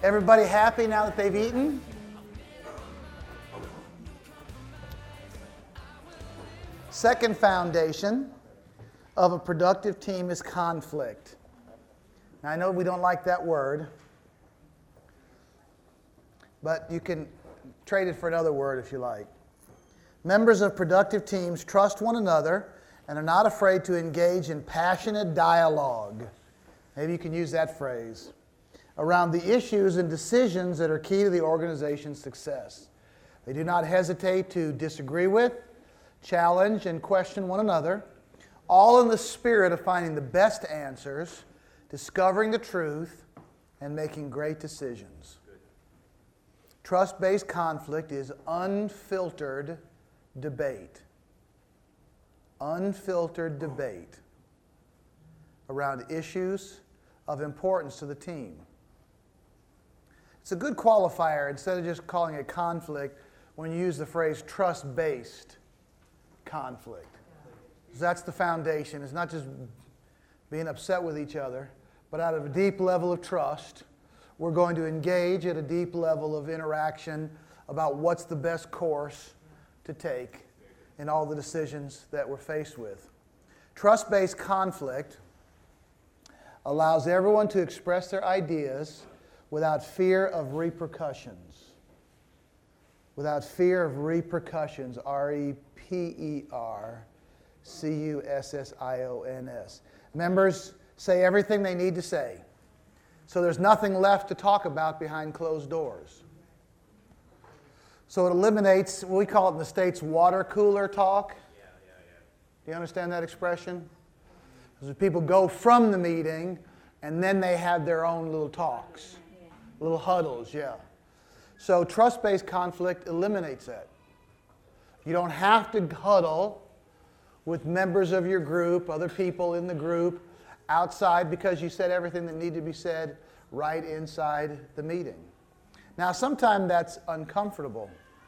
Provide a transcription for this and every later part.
Everybody happy now that they've eaten? Second foundation of a productive team is conflict. Now, I know we don't like that word, but you can trade it for another word if you like. Members of productive teams trust one another and are not afraid to engage in passionate dialogue. Maybe you can use that phrase. Around the issues and decisions that are key to the organization's success. They do not hesitate to disagree with, challenge, and question one another, all in the spirit of finding the best answers, discovering the truth, and making great decisions. Trust-based conflict is unfiltered debate. Unfiltered debate around issues of importance to the team. It's a good qualifier instead of just calling it conflict when you use the phrase trust-based conflict. That's the foundation. It's not just being upset with each other, but out of a deep level of trust, we're going to engage at a deep level of interaction about what's the best course to take in all the decisions that we're faced with. Trust-based conflict allows everyone to express their ideas without fear of repercussions. Without fear of repercussions, repercussions. Members say everything they need to say. So there's nothing left to talk about behind closed doors. So it eliminates, we call it in the States, water cooler talk. Do you understand that expression? Because people go from the meeting and then they have their own little talks, little huddles, So trust-based conflict eliminates that. You don't have to huddle with members of your group, other people in the group, outside because you said everything that needed to be said right inside the meeting. Now, sometimes that's uncomfortable.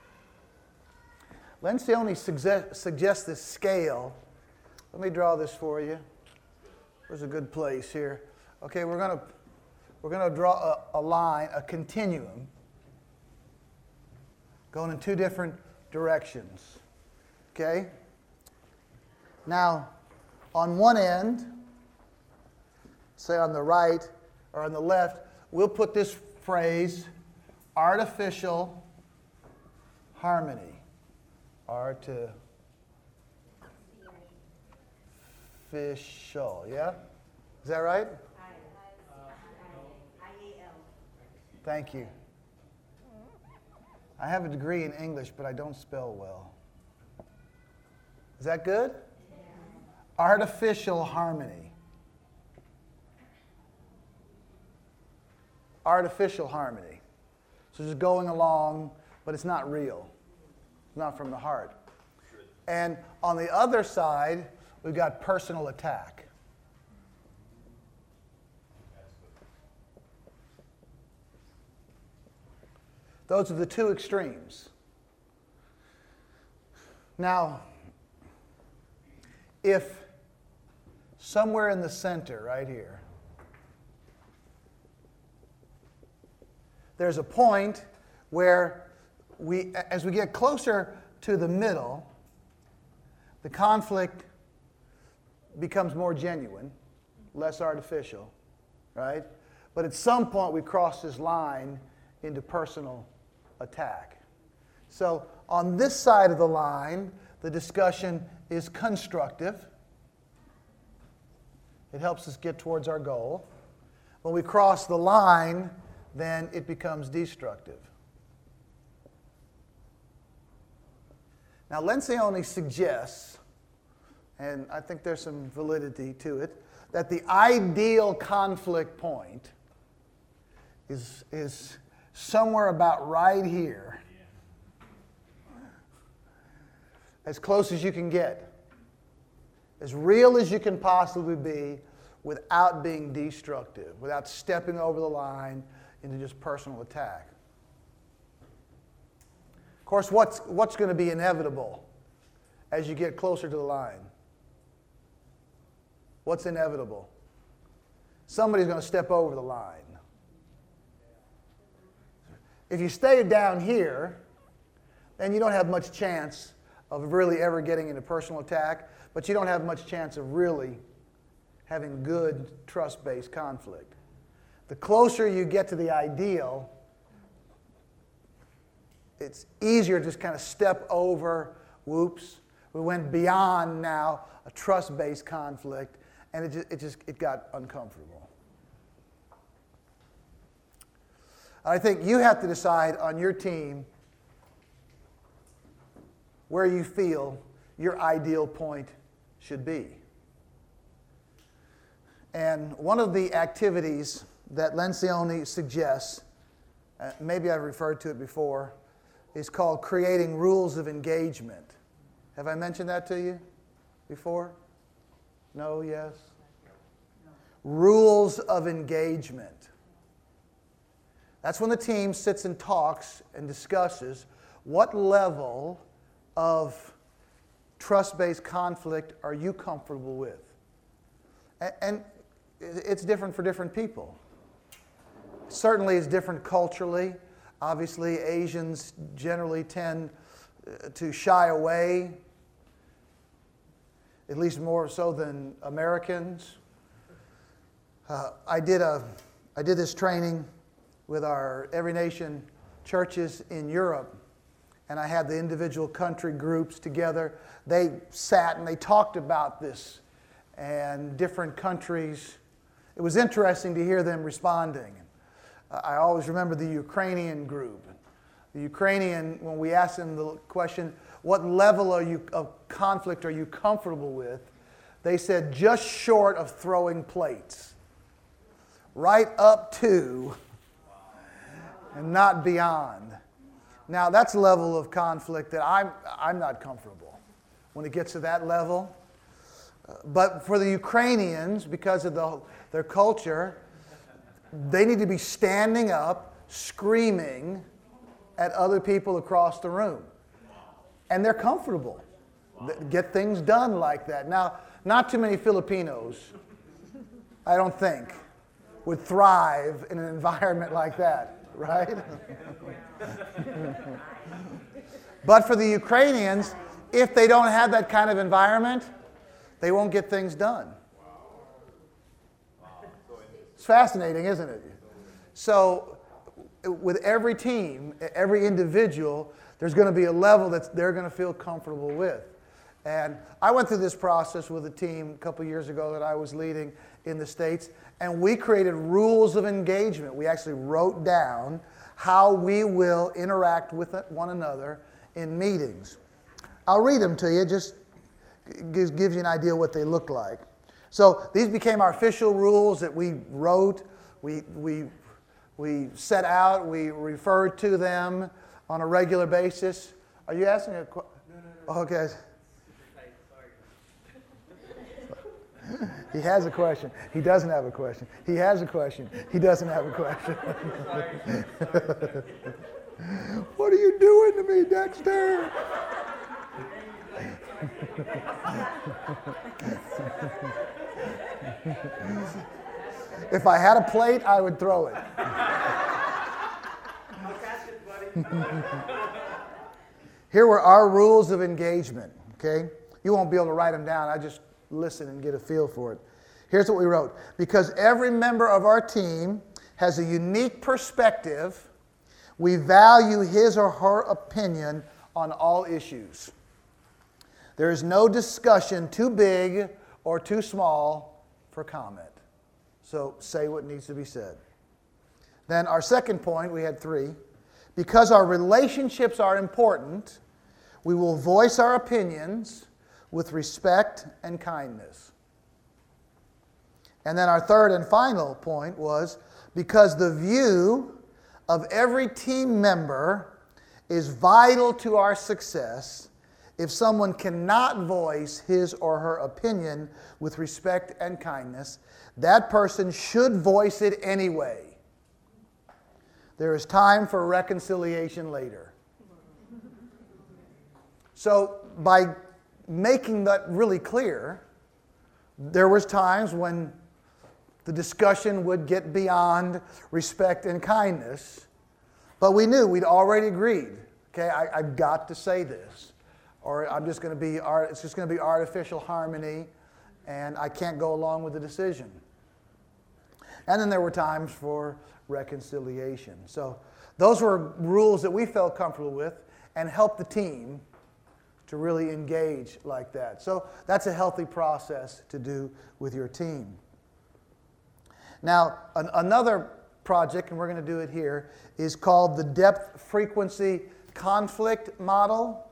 Lencioni suggests this scale. Let me draw this for you. Where's a good place here? Okay, we're going to draw a line, a continuum, going in two different directions. Okay? Now, on one end, say on the right or on the left, we'll put this phrase, artificial harmony. Artificial, yeah? Is that right? Thank you. I have a degree in English, but I don't spell well. Is that good? Artificial harmony. Artificial harmony. So just going along, but it's not real. It's not from the heart. And on the other side, we've got personal attack. Those are the two extremes. Now, if somewhere in the center, right here, there's a point where as we get closer to the middle, the conflict becomes more genuine, less artificial, right? But at some point we cross this line into personal attack. So on this side of the line, the discussion is constructive. It helps us get towards our goal. When we cross the line, then it becomes destructive. Now, Lencioni suggests, and I think there's some validity to it, that the ideal conflict point is somewhere about right here, as close as you can get, as real as you can possibly be without being destructive, without stepping over the line into just personal attack. Of course, what's going to be inevitable as you get closer to the line? What's inevitable? Somebody's going to step over the line. If you stay down here, then you don't have much chance of really ever getting into personal attack, but you don't have much chance of really having good trust-based conflict. The closer you get to the ideal, it's easier to just kind of step over, whoops, we went beyond now a trust-based conflict, and it got uncomfortable. I think you have to decide on your team where you feel your ideal point should be. And one of the activities that Lencioni suggests, maybe I've referred to it before, is called creating rules of engagement. Have I mentioned that to you before? No, yes? No. Rules of engagement. That's when the team sits and talks and discusses what level of trust-based conflict are you comfortable with. And it's different for different people. Certainly it's different culturally. Obviously, Asians generally tend to shy away, at least more so than Americans. I did this training with our Every Nation churches in Europe, and I had the individual country groups together. They sat and they talked about this and different countries. It was interesting to hear them responding. I always remember the Ukrainian group. The Ukrainian, when we asked them the question, what level of conflict are you comfortable with? They said just short of throwing plates. Right up to and not beyond. Now that's a level of conflict that I'm not comfortable when it gets to that level. But for the Ukrainians, because of their culture, they need to be standing up, screaming at other people across the room. And they're comfortable. Get things done like that. Now, not too many Filipinos, I don't think, would thrive in an environment like that, right? But for the Ukrainians, if they don't have that kind of environment, they won't get things done. It's fascinating, isn't it? So with every team, every individual, there's going to be a level that they're going to feel comfortable with. And I went through this process with a team a couple years ago that I was leading in the States, and we created rules of engagement. We actually wrote down how we will interact with one another in meetings. I'll read them to you, just gives you an idea what they look like. So these became our official rules that we wrote, we set out, we referred to them on a regular basis. Are you asking a question? No. Okay. He has a question. He doesn't have a question. He has a question. He doesn't have a question. What are you doing to me, Dexter? If I had a plate, I would throw it. I'll catch it, buddy. Here were our rules of engagement, okay? You won't be able to write them down. I just listen and get a feel for it. Here's what we wrote. Because every member of our team has a unique perspective, we value his or her opinion on all issues. There is no discussion too big or too small for comment. So say what needs to be said. Then our second point, we had 3. Because our relationships are important, we will voice our opinions with respect and kindness. And then our third and final point was, because the view of every team member is vital to our success, if someone cannot voice his or her opinion with respect and kindness, that person should voice it anyway. There is time for reconciliation later. So by making that really clear, there was times when the discussion would get beyond respect and kindness, But we knew, we'd already agreed, okay, I've got to say this. Or it's just going to be artificial harmony, and I can't go along with the decision. And then there were times for reconciliation. So those were rules that we felt comfortable with and helped the team to really engage like that. So that's a healthy process to do with your team. Now, another project, and we're going to do it here, is called the Depth Frequency Conflict Model.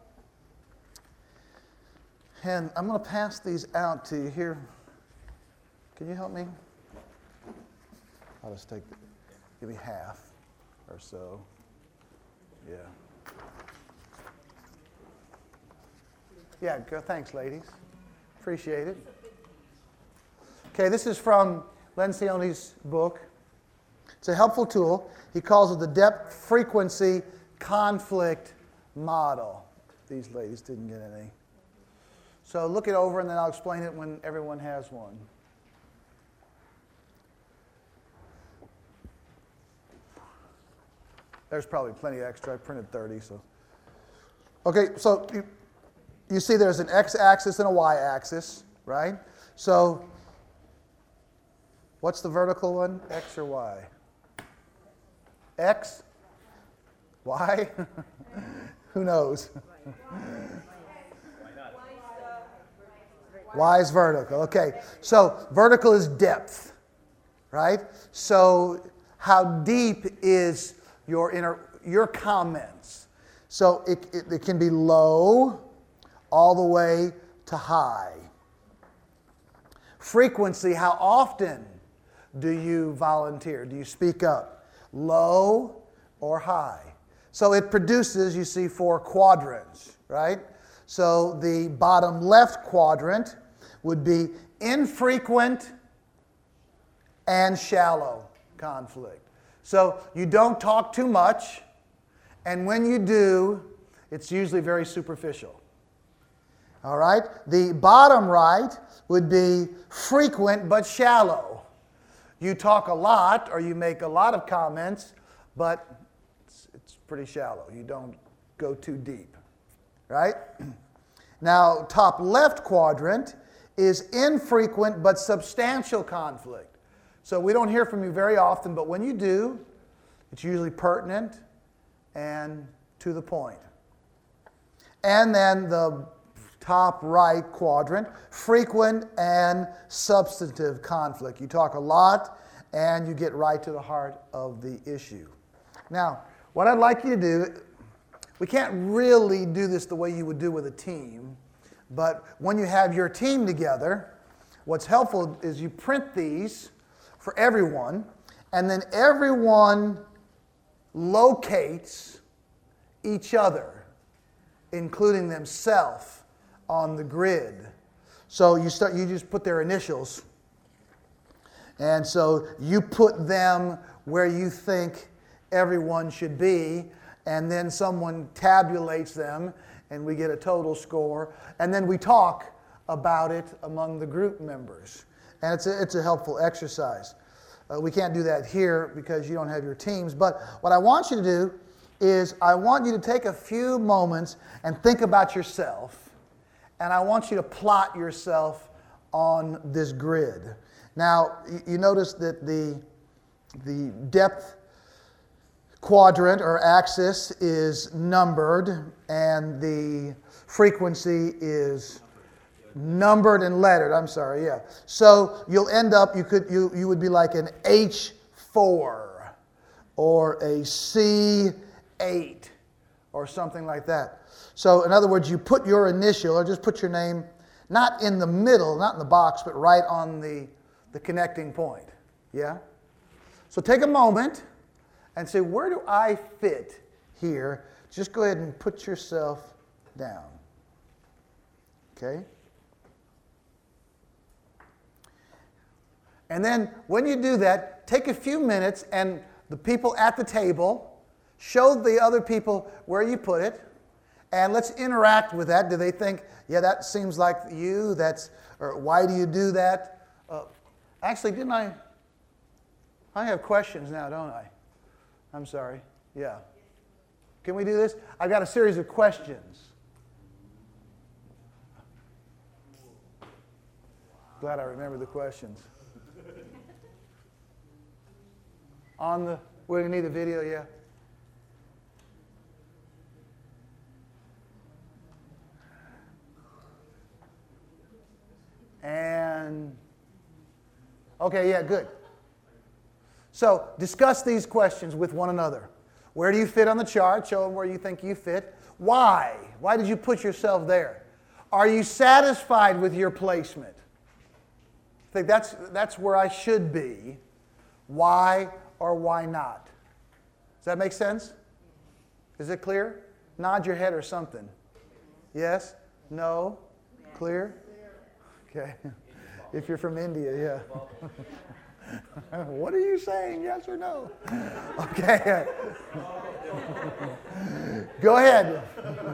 And I'm going to pass these out to you here. Can you help me? I'll just give me half or so. Yeah. Yeah, thanks, ladies. Appreciate it. Okay, this is from Lencioni's book. It's a helpful tool. He calls it the Depth Frequency Conflict Model. These ladies didn't get any. So look it over, and then I'll explain it when everyone has one. There's probably plenty extra. I printed 30, so. Okay, so you see there's an x-axis and a y-axis, right? So what's the vertical one, x or y? X? Y? Who knows? Y is vertical. Okay, so vertical is depth, right? So how deep is your comments? So it can be low all the way to high. Frequency, how often do you volunteer? Do you speak up? Low or high? So it produces, you see, 4 quadrants, right? So the bottom left quadrant would be infrequent and shallow conflict. So you don't talk too much, and when you do, it's usually very superficial. All right? The bottom right would be frequent but shallow. You talk a lot or you make a lot of comments, but it's pretty shallow. You don't go too deep. Right? Now, top left quadrant is infrequent but substantial conflict. So we don't hear from you very often, but when you do, it's usually pertinent and to the point. And then the top right quadrant, frequent and substantive conflict. You talk a lot and you get right to the heart of the issue. Now, what I'd like you to do, we can't really do this the way you would do with a team, but when you have your team together, what's helpful is you print these for everyone, and then everyone locates each other, including themselves, on the grid. So you just put their initials, and so you put them where you think everyone should be, and then someone tabulates them, and we get a total score, and then we talk about it among the group members. And it's a helpful exercise. We can't do that here because you don't have your teams, but what I want you to do is I want you to take a few moments and think about yourself, and I want you to plot yourself on this grid. Now, you notice that the depth quadrant or axis is numbered, and the frequency is numbered and lettered. I'm sorry, yeah. So you'll end up, you would be like an H4 or a C8 or something like that. So in other words, you put your initial, or just put your name, not in the middle, not in the box, but right on the connecting point. Yeah? So take a moment and say, where do I fit here? Just go ahead and put yourself down. Okay? And then when you do that, take a few minutes, and the people at the table, show the other people where you put it, and let's interact with that. Do they think, yeah, that seems like you? Or why do you do that? Actually, didn't I have questions now, don't I? I'm sorry. Yeah. Can we do this? I've got a series of questions. Glad I remember the questions. We're going to need the video, yeah. And, okay, yeah, good. So discuss these questions with one another. Where do you fit on the chart? Show them where you think you fit. Why? Why did you put yourself there? Are you satisfied with your placement? I think that's where I should be. Why or why not? Does that make sense? Is it clear? Nod your head or something. Yes? No? Clear? Okay. If you're from India, yeah. What are you saying? Yes or no? Okay. Go ahead.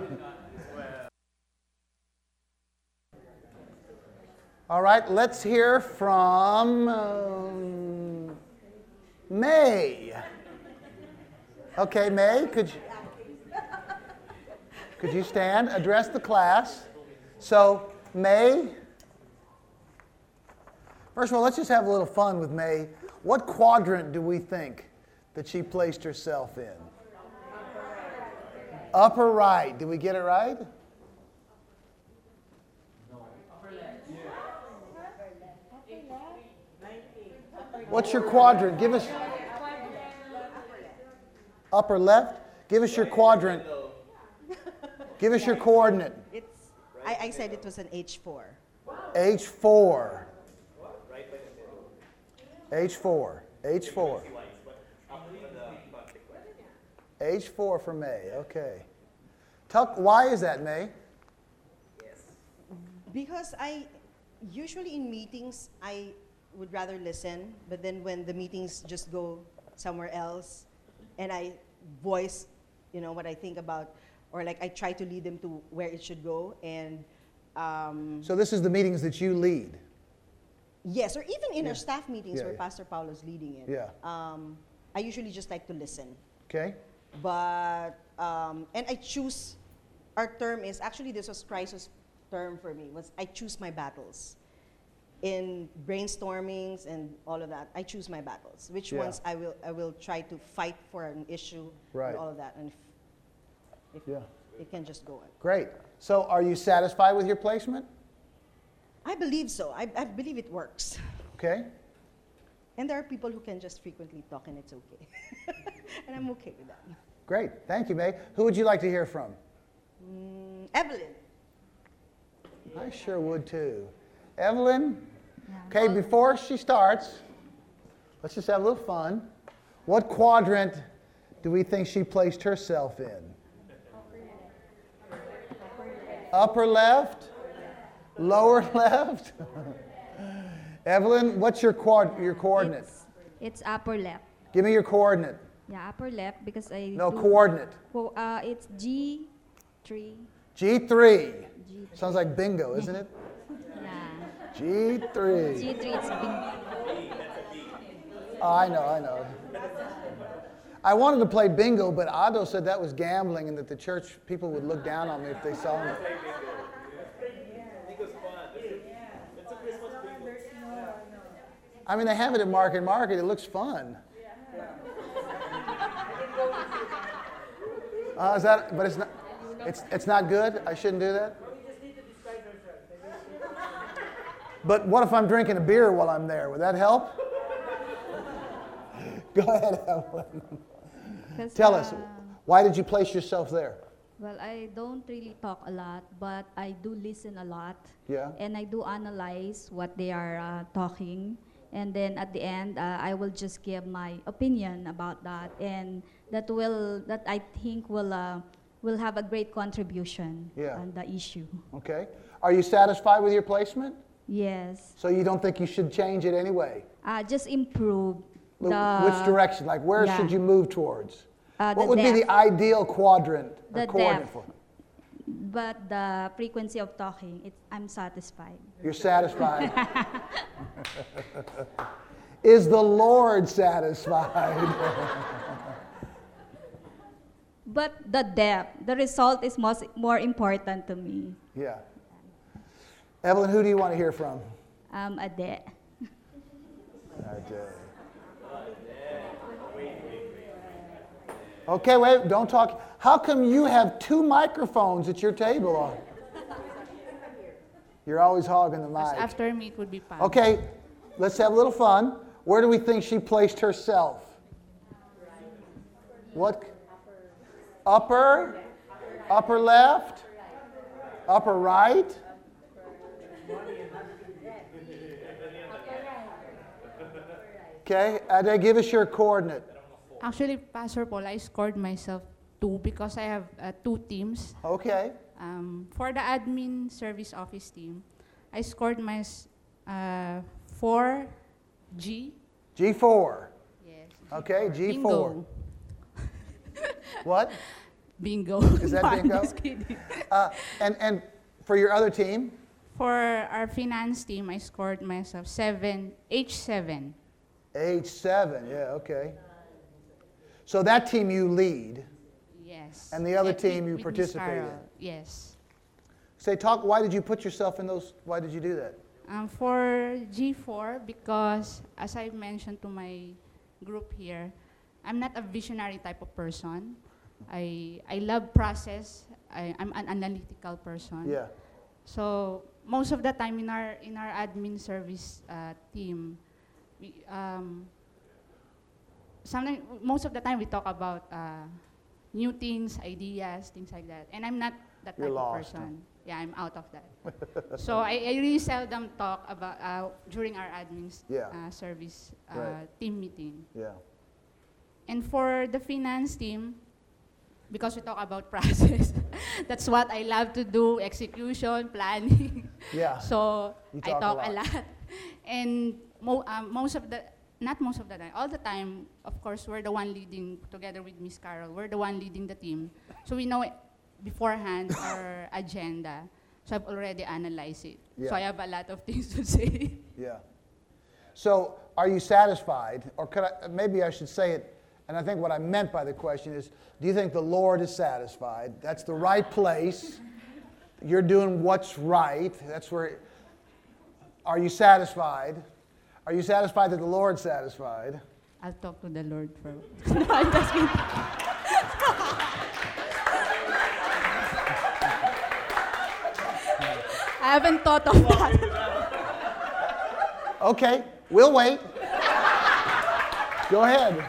All right, let's hear from May. Okay, May, could you stand, address the class? So, May, first of all, let's just have a little fun with May. What quadrant do we think that she placed herself in? Upper right. Did we get it right? What's your quadrant? Give us upper left. Give us your quadrant. Give us your coordinate. I said it was an H4. H4. H4. H4. H4 for May. Okay. Why is that, May? Because usually in meetings, I would rather listen, but then when the meetings just go somewhere else, and I voice, what I think about, or like I try to lead them to where it should go, and so this is the meetings that you lead. Yes, or even in our staff meetings where Pastor Paulo's leading it. Yeah. I usually just like to listen. Okay. But and I choose. Our term is actually this was Christ's term for me. I choose my battles. In brainstormings and all of that, I choose my battles. Which ones I will try to fight for an issue and all of that, and if it can just go on. Great. So, are you satisfied with your placement? I believe so. I believe it works. Okay. And there are people who can just frequently talk, and it's okay, and I'm okay with that. Great. Thank you, May. Who would you like to hear from? Evelyn. I sure would too. Evelyn? Okay, before she starts, let's just have a little fun. What quadrant do we think she placed herself in? Upper left? Lower left? Evelyn, what's your coordinate? It's upper left. Give me your coordinate. Yeah, upper left because I coordinate. Well, it's G3. G3. Sounds like bingo, isn't it? Yeah. G3. G3, it's bingo. Oh, I know. I wanted to play bingo, but Otto said that was gambling and that the church people would look down on me if they saw me. I mean, they have it at Market Market. It looks fun. Is that? But it's not. It's not good. I shouldn't do that. But what if I'm drinking a beer while I'm there? Would that help? Go ahead, Evelyn. Tell us, why did you place yourself there? Well, I don't really talk a lot, but I do listen a lot. Yeah. And I do analyze what they are talking. And then at the end, I will just give my opinion about that, and that I think will have a great contribution on the issue. Okay. Are you satisfied with your placement? Yes. So you don't think you should change it anyway? Just improve. Which direction? Like where should you move towards? What would be the ideal quadrant or coordinate for? But the frequency of talking, I'm satisfied. You're satisfied. Is the Lord satisfied? but the depth, the result is more important to me. Yeah. Evelyn, who do you want to hear from? Ade. Okay, wait, don't talk. How come you have 2 microphones at your table? You're always hogging the mic. After me, it would be Pam. Okay, let's have a little fun. Where do we think she placed herself? What? Upper? Upper left? Upper right? Okay, Ade, give us your coordinate. Actually, Pastor Paul, I scored myself 2 because I have 2 teams. Okay, For the admin service office team, I scored my 4G. G4. Yes. Okay, G4. Bingo. What? Bingo. Is that No, I'm bingo? just kidding. And for your other team? For our finance team, I scored myself H7. H7, yeah, okay. So that team you lead. Yes. And the other Yeah, team you with Miss participate in. Carol. Yes. Why did you put yourself in those, why did you do that? For G4, because as I mentioned to my group here, I'm not a visionary type of person. I love process. I'm an analytical person. Yeah, So most of the time in our admin service team, most of the time we talk about new things, ideas, things like that. And I'm not that You're type of lost, person. Yeah, I'm out of that. So I really seldom talk about during our admin Yeah. service Right. team meeting. yeah. And for the finance team, because we talk about process, that's what I love to do, execution, planning. Yeah. So You I talk a talk lot. a lot. And not most of the time, all the time, of course, we're the one leading, together with Miss Carol, we're the one leading the team. So we know beforehand our agenda. So I've already analyzed it. Yeah. So I have a lot of things to say. Yeah. So are you satisfied? Or maybe I should say it, and I think what I meant by the question is, do you think the Lord is satisfied? That's the right place. You're doing what's right. That's where, are you satisfied? Are you satisfied that the Lord's satisfied? I'll talk to the Lord first. No, I'm just kidding. I haven't thought of that. Okay, we'll wait. Go ahead.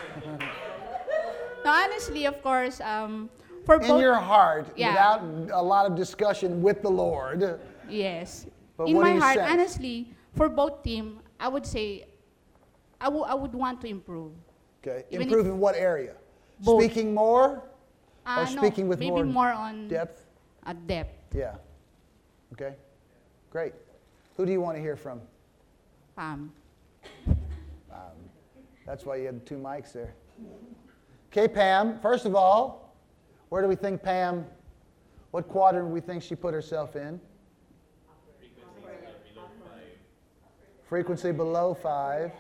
No, honestly, of course, for In both. your heart, Yeah. without a lot of discussion with the Lord. Yes. But In what do my you heart, sense? honestly, for both team, I would say I would want to improve. Okay, Even improve if- in what area? Both. Speaking more? Or No, speaking with maybe more on Depth? depth. Yeah. Okay, great. Who do you want to hear from? That's why you had 2 mics there. Okay, Pam, first of all, where do we think Pam, what quadrant do we think she put herself in? Frequency below 5.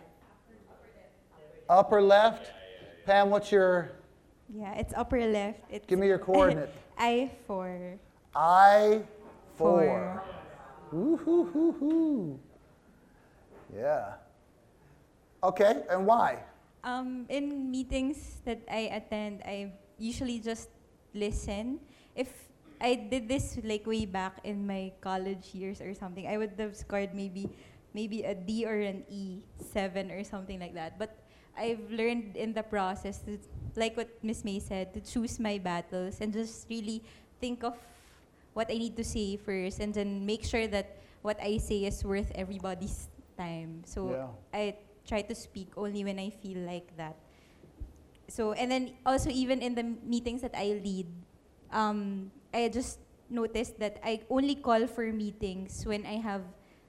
Upper left. Pam, what's your, Yeah, it's upper left. It's give me your coordinate. I4. I4. Four. Woo-hoo-hoo-hoo. Yeah. Okay, and why? In meetings that I attend, I usually just listen. If I did this like way back in my college years or something, I would have scored maybe a D or an E7 or something like that. But I've learned in the process to, like what Miss May said, to choose my battles and just really think of what I need to say first, and then make sure that what I say is worth everybody's time. So Yeah. I try to speak only when I feel like that. So, and then also even in the meetings that I lead, I just noticed that I only call for meetings when I have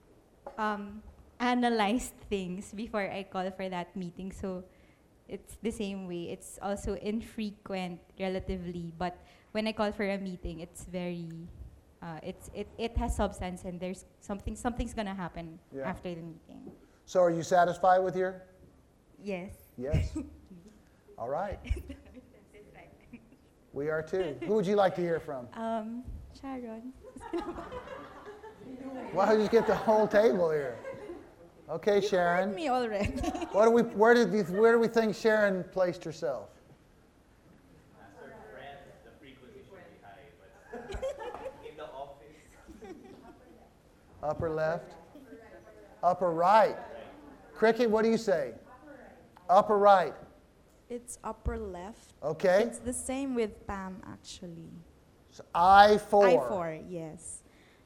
analyzed things before I call for that meeting. So it's the same way. It's also infrequent relatively, but when I call for a meeting, it's very, it has substance, and there's something's gonna happen Yeah. after the meeting. So are you satisfied with your? Yes. Yes. All right. We are too. Who would you like to hear from? Sharon. Why don't you just get the whole table here? Okay, Sharon. Me already. Where do we think Sharon placed herself? The frequency should be high, but in the office. Upper left? Upper right. Cricket, what do you say? Upper right. It's upper left. Okay. It's the same with Pam, actually. So I4. I4, yes.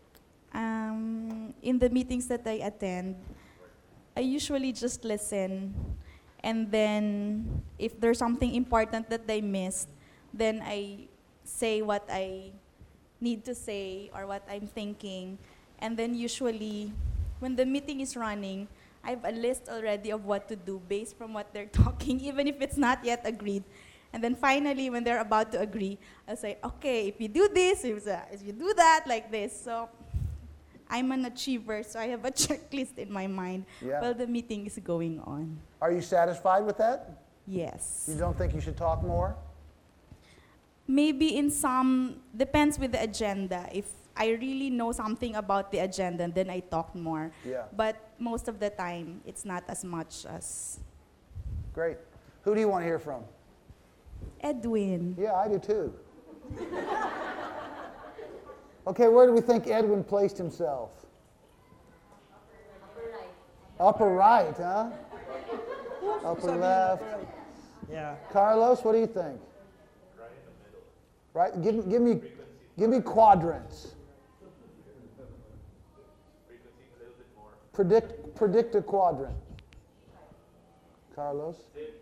In the meetings that I attend, I usually just listen. And then if there's something important that I missed, then I say what I need to say or what I'm thinking. And then usually, when the meeting is running, I have a list already of what to do based from what they're talking, even if it's not yet agreed. And then finally, when they're about to agree, I'll say, okay, if you do this, if you do that, like this. So I'm an achiever, so I have a checklist in my mind Yeah. while the meeting is going on. Are you satisfied with that? Yes. You don't think you should talk more? Maybe in some, depends with the agenda. If I really know something about the agenda, then I talk more. Yeah. But most of the time, it's not as much as Great. Who do you want to hear from? Edwin. Yeah, I do too. Okay, where do we think Edwin placed himself? Upper right, huh? Upper left. Yeah. Carlos, what do you think? Right in the middle. Right? Give me quadrants. Predict a quadrant. Carlos.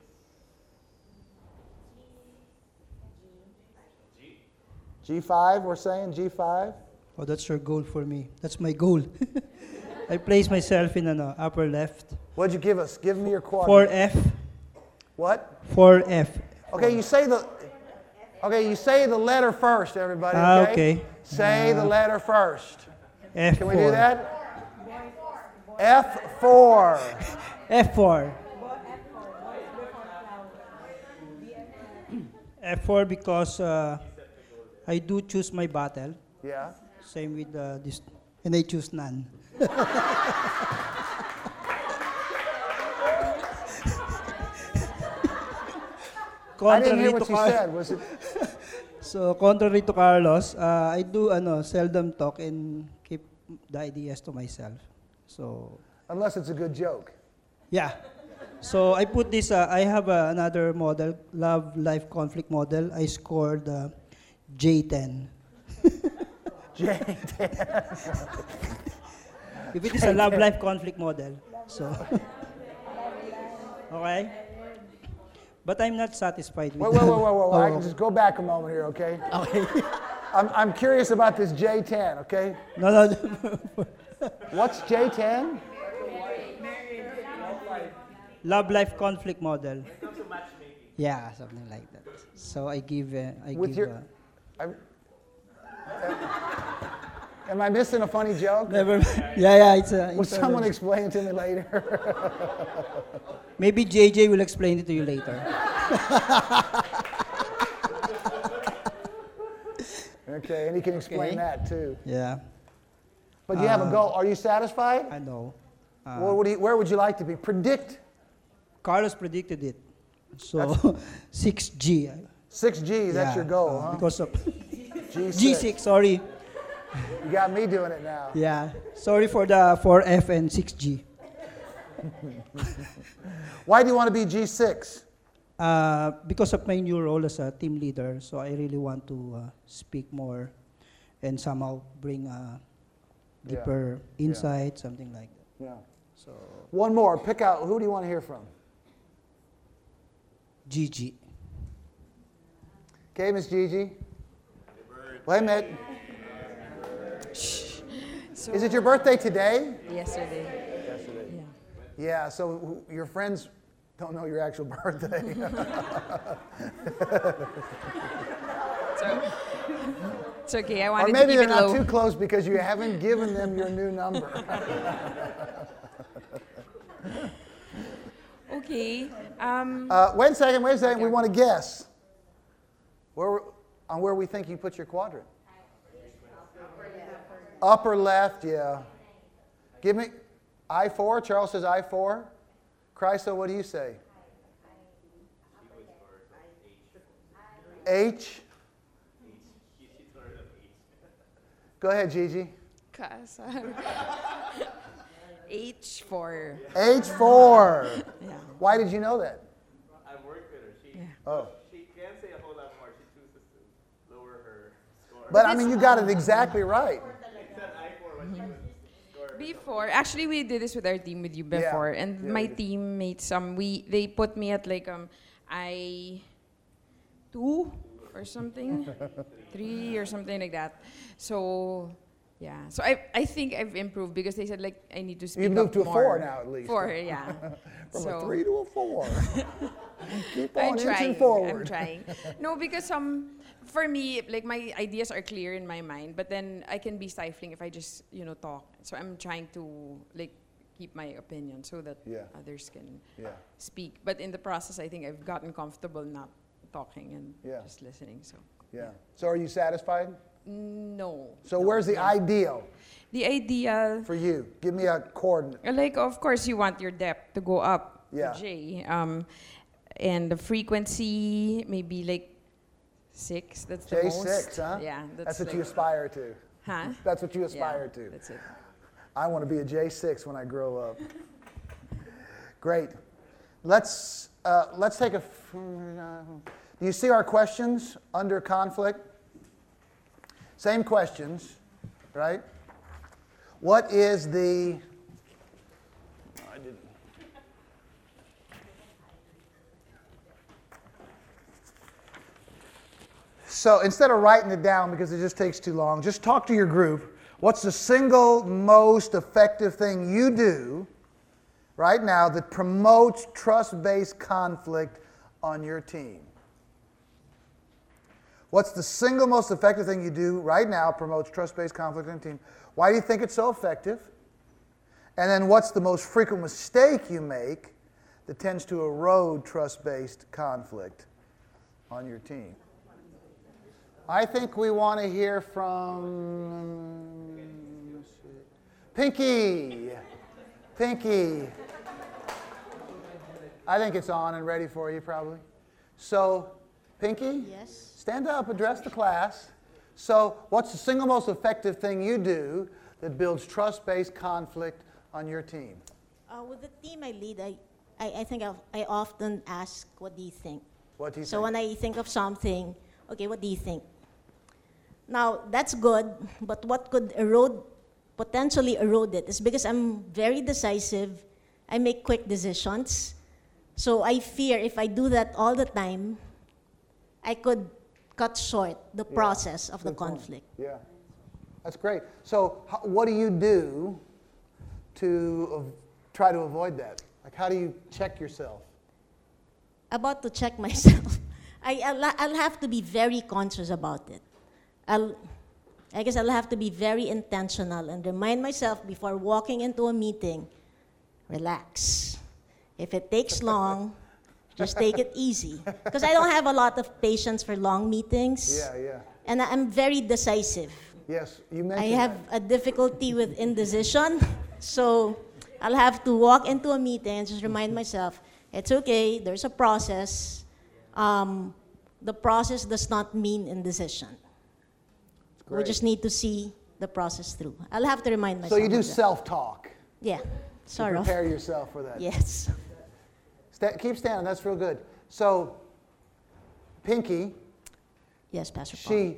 G5, we're saying G5. Oh, that's your goal for me. That's my goal. I place myself in an upper left. What'd you give us? Give me your quadrant. 4F. What? 4F. Okay, you say the letter first, everybody. Okay. Okay. Say the letter first. F4. Can we do that? F4. F4. F4 because I do choose my battle. Yeah. Same with this, and I choose none. I didn't hear what you said. Was it? So contrary to Carlos, I do seldom talk and keep the ideas to myself. So Unless it's a good joke. yeah. So I put this. I have another model, love life conflict model. I scored J10. J10. If it is a love life conflict model, so okay. But I'm not satisfied with Wait. I can just go back a moment here, okay? Okay. I'm curious about this J10, okay? No. What's J10? Love life conflict model. Yeah, something like that. So I give. Am I missing a funny joke? Never. Yeah. It's a. Will someone explain it to me later? Maybe JJ will explain it to you later. Okay, and he can explain that too. Yeah, But you have a goal. Are you satisfied? I know. Where would you like to be? Predict. Carlos predicted it. So 6G. 6G, that's your goal, huh? Because of G6. G6, sorry. You got me doing it now. Yeah. Sorry for the 4F and 6G. Why do you want to be G6? Because of my new role as a team leader, so I really want to speak more and somehow bring deeper insight, something like that. Yeah. So One more. Pick out. Who do you want to hear from? GG. Okay, Miss Gigi. Wait a minute. Is it your birthday today? Yesterday. Yeah, so your friends don't know your actual birthday. It's okay. I Or wanted to maybe keep they're it not low. too close because you haven't given them your new number. Okay. Wait a second. We want to guess. on where we think you put your quadrant? Upper left, yeah. Give me I4. Charles says I4. Chryso, what do you say? H. Go ahead, Gigi. H4. H4. Yeah. Why did you know that? I worked with her. She can't say a whole lot more. She chooses to lower her score. But I mean, you got it exactly right. It said I4 when she was scoring. Before, actually, we did this with our team with you before, and Yeah, my we did. teammates, they put me at like I2 or something, 3 or something like that. So yeah, so I think I've improved because they said like I need to speak You've moved up to a more. 4 now at least. 4, yeah. From So- a 3 to a 4. Keep on I'm inching trying. forward. I'm trying. No, because for me, like my ideas are clear in my mind, but then I can be stifling if I just talk. So I'm trying to like keep my opinion so that Yeah. others can Yeah. speak. But in the process, I think I've gotten comfortable not talking and Yeah. just listening. So Yeah. So are you satisfied? no. So no, where's the no. ideal The idea? for you? Give me a coordinate. Like, of course, you want your depth to go up, Yeah. J. And the frequency, maybe like 6. That's the most. J6, huh? Yeah. That's what like, you aspire to. Huh? That's what you aspire Yeah, to. that's it. I want to be a J6 when I grow up. Great. Let's take a. Do you see our questions under conflict? Same questions, right? What is the? I didn't. So instead of writing it down because it just takes too long, just talk to your group. What's the single most effective thing you do right now that promotes trust-based conflict on your team? What's the single most effective thing you do right now promotes trust-based conflict on your team? Why do you think it's so effective? And then what's the most frequent mistake you make that tends to erode trust-based conflict on your team? I think we want to hear from Pinky. Pinky. I think it's on and ready for you probably. So, Pinky? Yes. Stand up, address the class. So, what's the single most effective thing you do that builds trust-based conflict on your team? With the team I lead, I think I often ask, what do you think? What do you So think? when I think of something, okay, what do you think? Now, that's good, but what could potentially erode it is because I'm very decisive, I make quick decisions. So I fear if I do that all the time, I could cut short the process of the Good point. conflict. Yeah, that's great. So what do you do to try to avoid that? Like, how do you check yourself? About to check myself. I'll have to be very conscious about it. I guess I'll have to be very intentional and remind myself before walking into a meeting, relax. If it takes long, just take it easy. Because I don't have a lot of patience for long meetings. Yeah, yeah. And I'm very decisive. Yes, you I mentioned have a difficulty with indecision. So I'll have to walk into a meeting and just remind myself, it's okay, there's a process. The process does not mean indecision. We Great. just need to see the process through. I'll have to remind that. myself. So you do of that. self-talk Yeah, to sort of. prepare yourself for that. Yes. Keep standing, that's real good. So, Pinky, Yes, Pastor Paul. she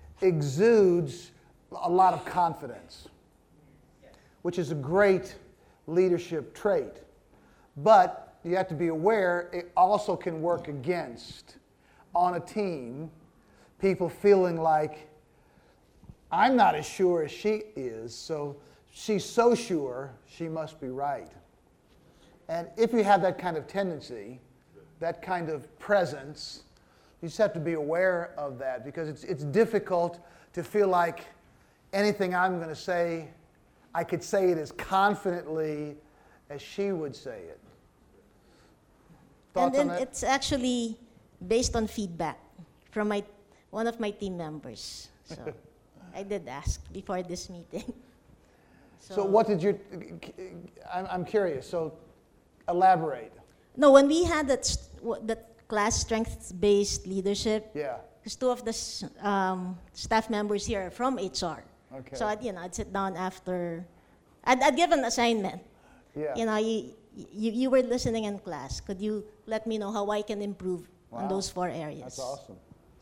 exudes a lot of confidence, which is a great leadership trait. But you have to be aware it also can work against, on a team, people feeling like, I'm not as sure as she is, so she's so sure she must be right. And if you have that kind of tendency, that kind of presence, you just have to be aware of that because it's difficult to feel like anything I'm going to say, I could say it as confidently as she would say it. And Thoughts on then that? it's actually based on feedback from my one of my team members. So I did ask before this meeting. So what did you, I'm curious, so elaborate. No, when we had that class strengths-based leadership, Yeah, because two of the staff members here are from HR. okay. So I'd sit down after, I'd give an assignment. Yeah. You were listening in class. Could you let me know how I can improve on Wow. those 4 areas? That's awesome.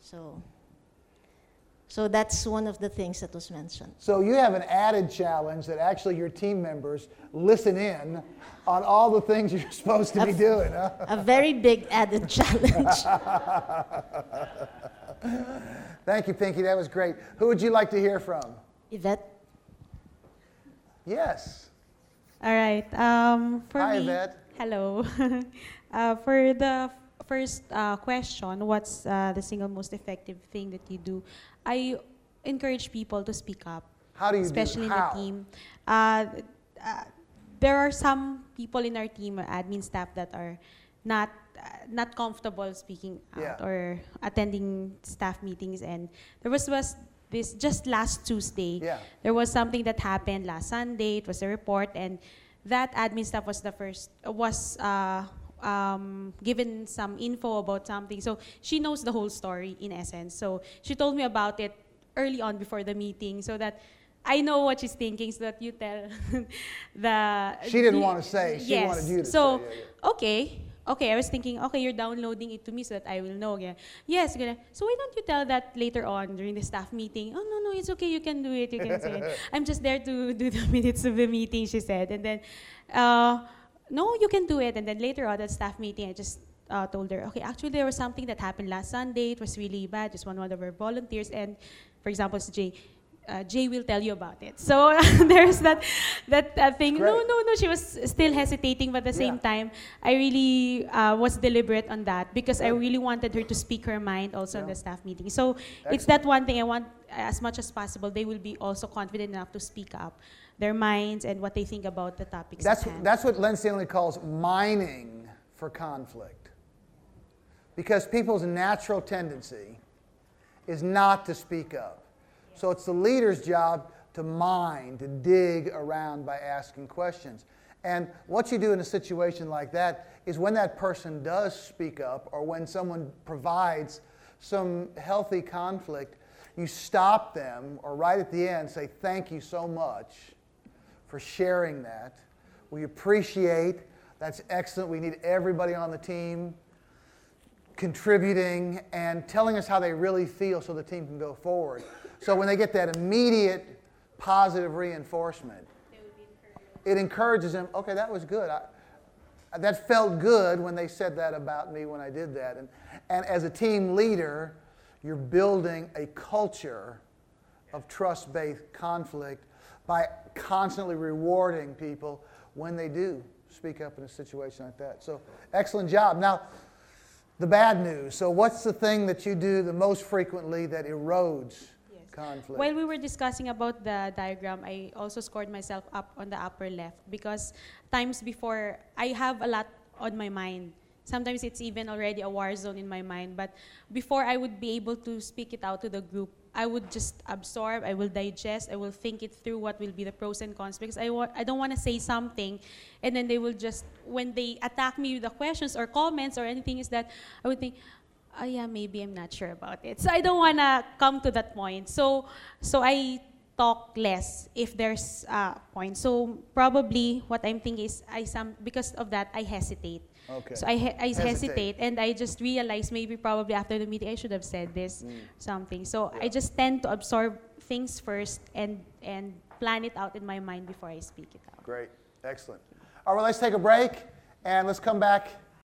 So that's one of the things that was mentioned. So you have an added challenge that actually your team members listen in on all the things you're supposed to be doing, huh? A very big added challenge. Thank you, Pinky. That was great. Who would you like to hear from? Yvette? Yes. All right. For Hi, me, Yvette. hello. For the first question, what's the single most effective thing that you do? I encourage people to speak up, How do you especially do? in How? the team. There are some people in our team, admin staff, that are not comfortable speaking out Yeah. or attending staff meetings. And there was this just last Tuesday. Yeah. There was something that happened last Sunday. It was a report, and that admin staff was the first given some info about something. So she knows the whole story in essence. So she told me about it early on before the meeting, so that I know what she's thinking, so that you tell the. She didn't want to say. She yes. wanted you to so, say. Yeah. Okay, I was thinking, okay, you're downloading it to me so that I will know. Yeah. Yes, so why don't you tell that later on during the staff meeting? Oh, no, it's okay, you can do it, you can say it. I'm just there to do the minutes of the meeting, she said. And then, no, you can do it. And then later on at staff meeting, I just told her, okay, actually there was something that happened last Sunday. It was really bad. Just one of our volunteers. And for example, it's Jay. Jay will tell you about it. So there's that thing. Great. No. She was still hesitating, but at the same time, I really was deliberate on that because I really wanted her to speak her mind also in the staff meeting. So it's that one thing I want, as much as possible, they will be also confident enough to speak up their minds and what they think about the topics at hand. That's what Len Stanley calls mining for conflict. Because people's natural tendency is not to speak up. So it's the leader's job to mine, to dig around by asking questions. And what you do in a situation like that is when that person does speak up or when someone provides some healthy conflict, you stop them or right at the end say, thank you so much for sharing that. We appreciate, that's excellent. We need everybody on the team contributing and telling us how they really feel so the team can go forward. So when they get that immediate positive reinforcement, it encourages them, okay, that was good. That felt good when they said that about me when I did that. And as a team leader, you're building a culture of trust-based conflict by constantly rewarding people when they do speak up in a situation like that. So excellent job. Now, the bad news. So what's the thing that you do the most frequently that erodes conflict? While we were discussing about the diagram, I also scored myself up on the upper left because times before, I have a lot on my mind. Sometimes it's even already a war zone in my mind. But before I would be able to speak it out to the group, I would just absorb, I will digest, I will think it through what will be the pros and cons because I don't want to say something and then they will just, when they attack me with the questions or comments or anything, is that I would think, oh yeah, maybe I'm not sure about it. So I don't want to come to that point. So I talk less if there's a point. So probably what I'm thinking is because of that, I hesitate. Okay. So I hesitate and I just realize maybe probably after the meeting I should have said this something. So I just tend to absorb things first and plan it out in my mind before I speak it out. Great. Excellent. All right, let's take a break and let's come back